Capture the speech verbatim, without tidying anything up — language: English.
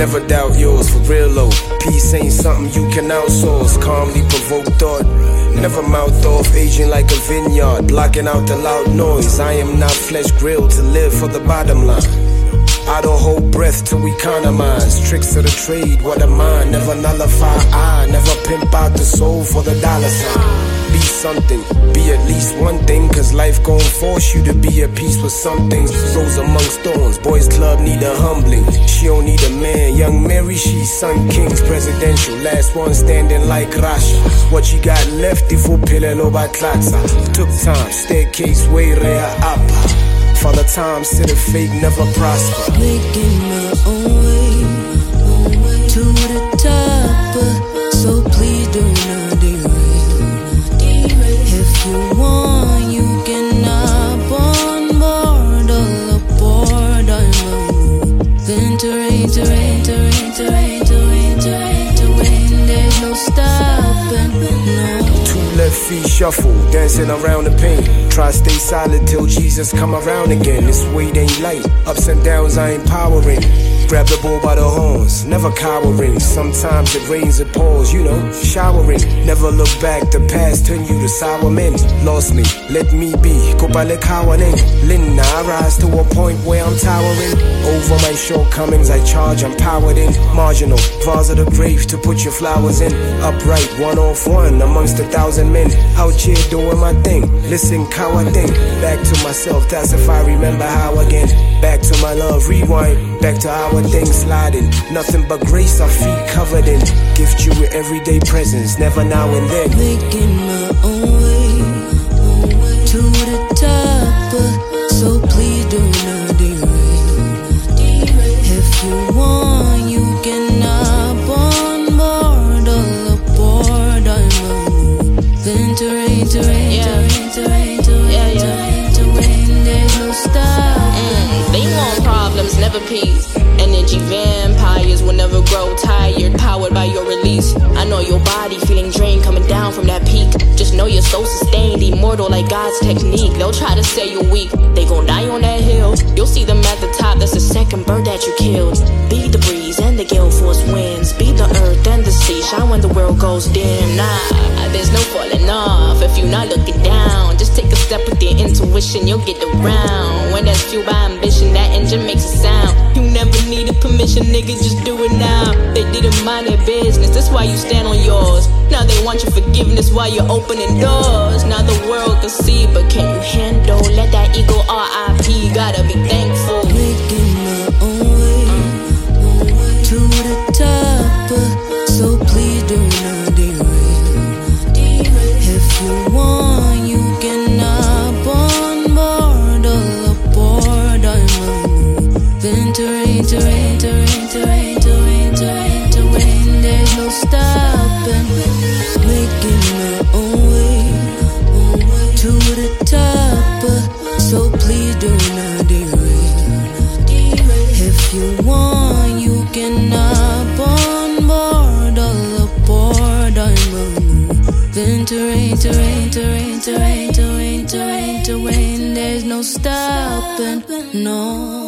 Never doubt yours, for real low. Peace ain't something you can outsource. Calmly provoke thought, never mouth off. Aging like a vineyard, blocking out the loud noise. I am not flesh grilled to live for the bottom line. I don't hold breath till we economize. Tricks of the trade, what am I? Never nullify, I never pimp out the soul for the dollar sign. Be something, be at least one thing, cause life gon' force you to be at peace with some things. Rose amongst thorns, boys club need a humbling. She don't need a man, young Mary, she's Sun King's presidential. Last one standing like Rasha. What you got left, ifo pilelo batlatsa. Took time, staircase way rare up. Father time said the fake never prosper. Making my own way to the top, so please do not derail. If you want, you can hop on board, all aboard. I'm moving terrain, terrain, terrain, terrain, terrain, terrain, terrain. There's no stopping, no. Two left feet shuffle, dancing around the pain. Try stay solid till Jesus come around again. This weight ain't light, ups and downs I ain't powering. Grab the bull by the horns, never cowering. Sometimes it rains, it pours, you know, showering. Never look back, the past turn you to sour men. Lost me, let me be, kopale kawaning. Linda, I rise to a point where I'm towering. Over my shortcomings I charge, I'm powered in. Marginal, vase of the grave to put your flowers in. Upright, one off one amongst a thousand men. Out here doing my thing, listen how I think. Back to myself, that's if I remember how again. Back to my love, rewind, back to our things sliding. Nothing but grace, our feet covered in. Gift you with everyday presence, never now and then. Making my own way to the top, so please do not derail. If you want, you can hop on board, all aboard. I'm moving terrain, terrain, Yeah. terrain, terrain, terrain, Yeah, yeah. terrain, terrain. There's no stopping. Mm, they want problems, never peace. Energy vampires will never grow tired, powered by your release. I know your body feeling drained, coming down from that peak. Just know you're so sustained, immortal like God's technique. They'll try to say you're weak, they gon' die on that hill. You'll see them at the top, that's the second bird that you killed. Be the breeze and the gale force winds. Be the earth and the sea, shine when the world goes dim. Nah, there's no falling off if you're not looking down. Just take a step with your intuition, you'll get around. When that's fueled by ambition, that engine makes a sound. You never needed permission, nigga, just do it now. They didn't mind their business, that's why you stand on yours. Now they want your forgiveness while you're opening doors. Now the world can see, but can you handle? Let that ego R I P, gotta be thankful. Making my own way to the top, so please do not derail. If you want, you can hop on board, all aboard. I'm moving terrain, terrain, terrain, terrain, terrain, terrain, terrain. There's no stopping. Making my own way to the top, so please do not derail. If you want, you can hop on board, all aboard. I'm moving terrain, terrain, terrain, terrain, terrain, terrain, terrain. There's no stopping, no.